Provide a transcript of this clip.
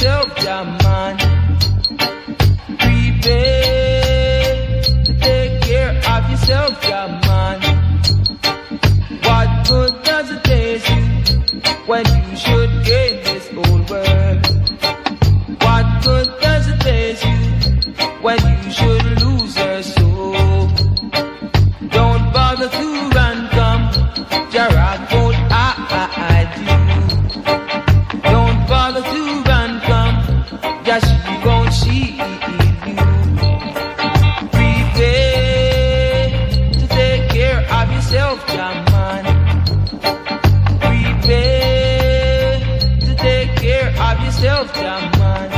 yourself, yeah, man. Prepare to take care of yourself, yeah, man. What good does it taste you when you should gain this whole world? What good does it taste you when you should lose your soul? Don't bother to run, come, Jarrah won't hide you. Don't bother to run, come, just she won't shield you. Prepare to take care of yourself, yeah, man. Prepare to take care of yourself, yeah, man.